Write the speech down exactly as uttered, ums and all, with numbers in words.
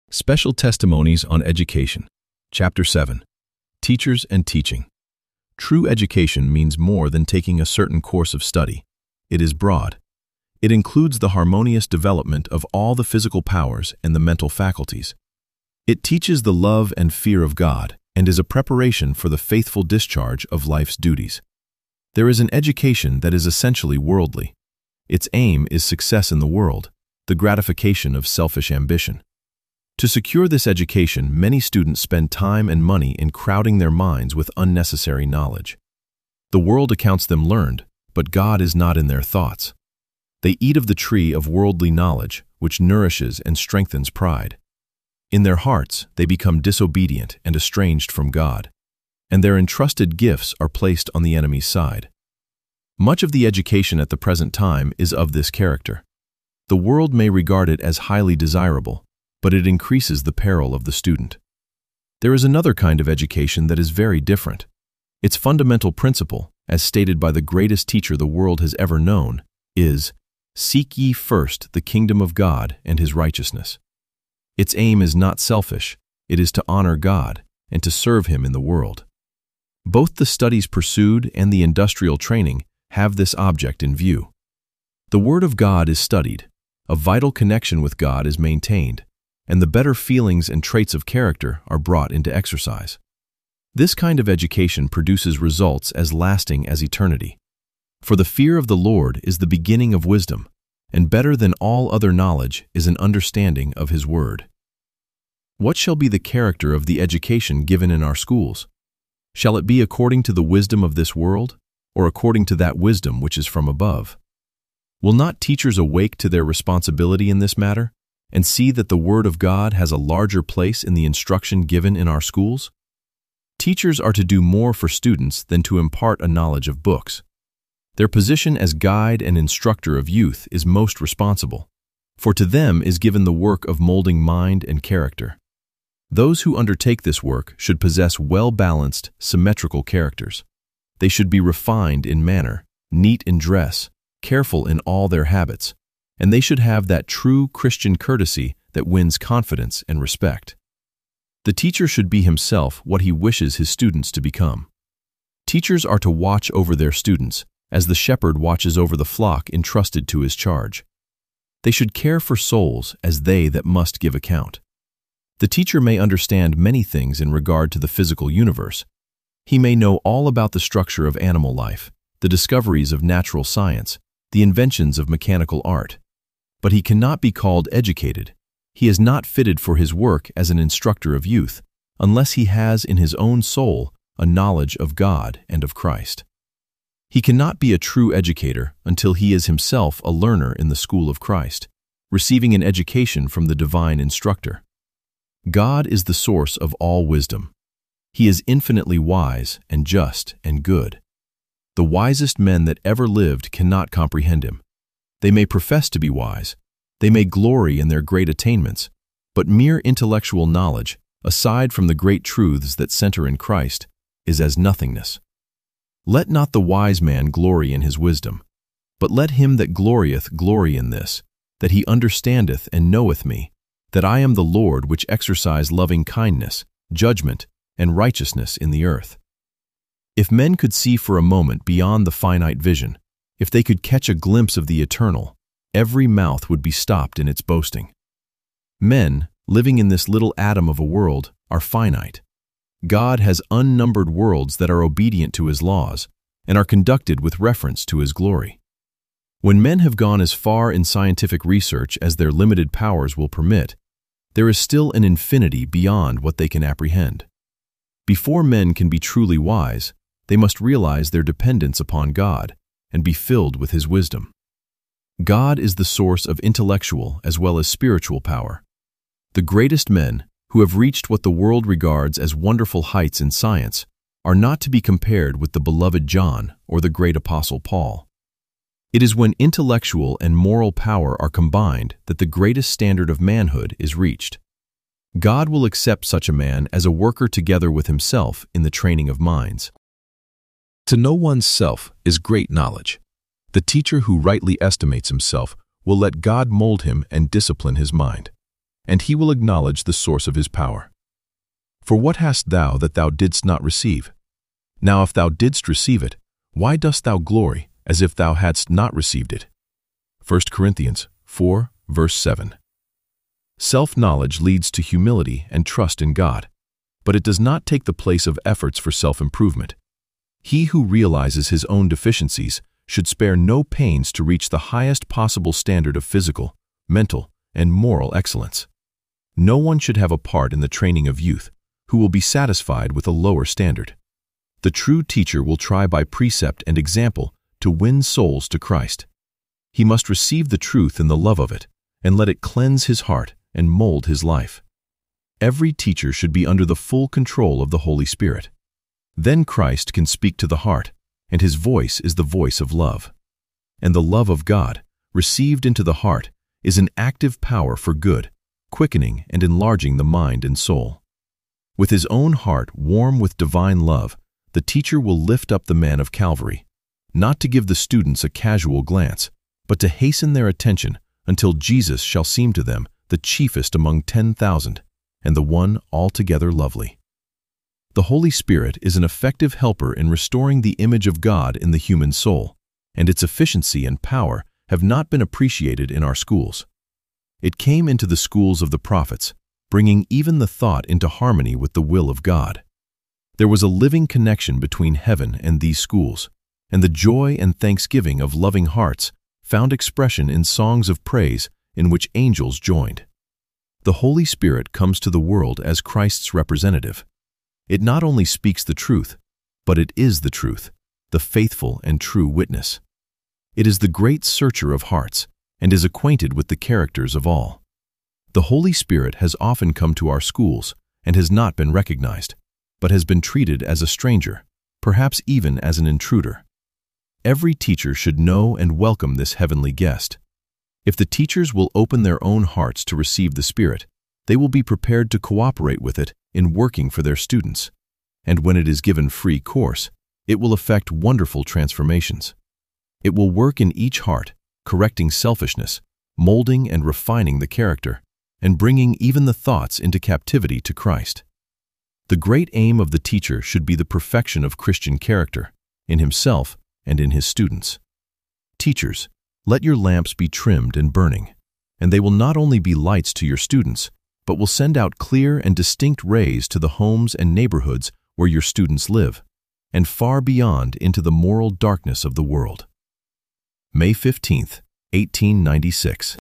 Special Testimonies on Education. Chapter seven. Teachers and Teaching. True education means more than taking a certain course of study. It is broad. It includes the harmonious development of all the physical powers and the mental faculties. It teaches the love and fear of God and is a preparation for the faithful discharge of life's duties. There is an education that is essentially worldly. Its aim is success in the world, the gratification of selfish ambition. To secure this education, many students spend time and money in crowding their minds with unnecessary knowledge. The world accounts them learned, but God is not in their thoughts. They eat of the tree of worldly knowledge, which nourishes and strengthens pride. In their hearts, they become disobedient and estranged from God, and their entrusted gifts are placed on the enemy's side. Much of the education at the present time is of this character. The world may regard it as highly desirable, but it increases the peril of the student. There is another kind of education that is very different. Its fundamental principle, as stated by the greatest teacher the world has ever known, is, "Seek ye first the kingdom of God and his righteousness." Its aim is not selfish, it is to honor God and to serve him in the world. Both the studies pursued and the industrial training have this object in view. The Word of God is studied, a vital connection with God is maintained, and the better feelings and traits of character are brought into exercise. This kind of education produces results as lasting as eternity. For the fear of the Lord is the beginning of wisdom, and better than all other knowledge is an understanding of his word. What shall be the character of the education given in our schools? Shall it be according to the wisdom of this world, or according to that wisdom which is from above? Will not teachers awake to their responsibility in this matter, and see that the Word of God has a larger place in the instruction given in our schools? Teachers are to do more for students than to impart a knowledge of books. Their position as guide and instructor of youth is most responsible, for to them is given the work of molding mind and character. Those who undertake this work should possess well-balanced, symmetrical characters. They should be refined in manner, neat in dress, careful in all their habits, and they should have that true Christian courtesy that wins confidence and respect. The teacher should be himself what he wishes his students to become. Teachers are to watch over their students, as the shepherd watches over the flock entrusted to his charge. They should care for souls as they that must give account. The teacher may understand many things in regard to the physical universe. He may know all about the structure of animal life, the discoveries of natural science, the inventions of mechanical art. But he cannot be called educated. He is not fitted for his work as an instructor of youth, unless he has in his own soul a knowledge of God and of Christ. He cannot be a true educator until he is himself a learner in the school of Christ, receiving an education from the divine instructor. God is the source of all wisdom. He is infinitely wise and just and good. The wisest men that ever lived cannot comprehend him. They may profess to be wise, they may glory in their great attainments, but mere intellectual knowledge, aside from the great truths that center in Christ, is as nothingness. Let not the wise man glory in his wisdom, but let him that glorieth glory in this, that he understandeth and knoweth me, that I am the Lord which exercise loving kindness, judgment, and righteousness in the earth. If men could see for a moment beyond the finite vision, if they could catch a glimpse of the eternal, every mouth would be stopped in its boasting. Men, living in this little atom of a world, are finite. God has unnumbered worlds that are obedient to his laws and are conducted with reference to his glory. When men have gone as far in scientific research as their limited powers will permit, there is still an infinity beyond what they can apprehend. Before men can be truly wise, they must realize their dependence upon God and be filled with his wisdom. God is the source of intellectual as well as spiritual power. The greatest men, who have reached what the world regards as wonderful heights in science, are not to be compared with the beloved John or the great apostle Paul. It is when intellectual and moral power are combined that the greatest standard of manhood is reached. God will accept such a man as a worker together with himself in the training of minds. To know one's self is great knowledge. The teacher who rightly estimates himself will let God mold him and discipline his mind. and he will acknowledge the source of his power. For what hast thou that thou didst not receive? Now if thou didst receive it, why dost thou glory as if thou hadst not received it? First Corinthians four, verse seven. Self-knowledge leads to humility and trust in God, but it does not take the place of efforts for self-improvement. He who realizes his own deficiencies should spare no pains to reach the highest possible standard of physical, mental, and moral excellence. No one should have a part in the training of youth who will be satisfied with a lower standard. The true teacher will try by precept and example to win souls to Christ. He must receive the truth in the love of it and let it cleanse his heart and mold his life. Every teacher should be under the full control of the Holy Spirit. Then Christ can speak to the heart, and his voice is the voice of love. And the love of God, received into the heart, is an active power for good, quickening and enlarging the mind and soul. With his own heart warm with divine love, the teacher will lift up the man of Calvary, not to give the students a casual glance, but to hasten their attention until Jesus shall seem to them the chiefest among ten thousand, and the one altogether lovely. The Holy Spirit is an effective helper in restoring the image of God in the human soul, and its efficiency and power have not been appreciated in our schools. It came into the schools of the prophets, bringing even the thought into harmony with the will of God. There was a living connection between heaven and these schools, and the joy and thanksgiving of loving hearts found expression in songs of praise in which angels joined. The Holy Spirit comes to the world as Christ's representative. It not only speaks the truth, but it is the truth, the faithful and true witness. It is the great searcher of hearts and is acquainted with the characters of all. The Holy Spirit has often come to our schools and has not been recognized, but has been treated as a stranger, perhaps even as an intruder. Every teacher should know and welcome this heavenly guest. If the teachers will open their own hearts to receive the Spirit, they will be prepared to cooperate with it in working for their students. And when it is given free course, it will effect wonderful transformations. It will work in each heart, correcting selfishness, molding and refining the character, and bringing even the thoughts into captivity to Christ. The great aim of the teacher should be the perfection of Christian character, in himself and in his students. Teachers, let your lamps be trimmed and burning, and they will not only be lights to your students, but will send out clear and distinct rays to the homes and neighborhoods where your students live, and far beyond into the moral darkness of the world. May fifteenth, eighteen ninety-six.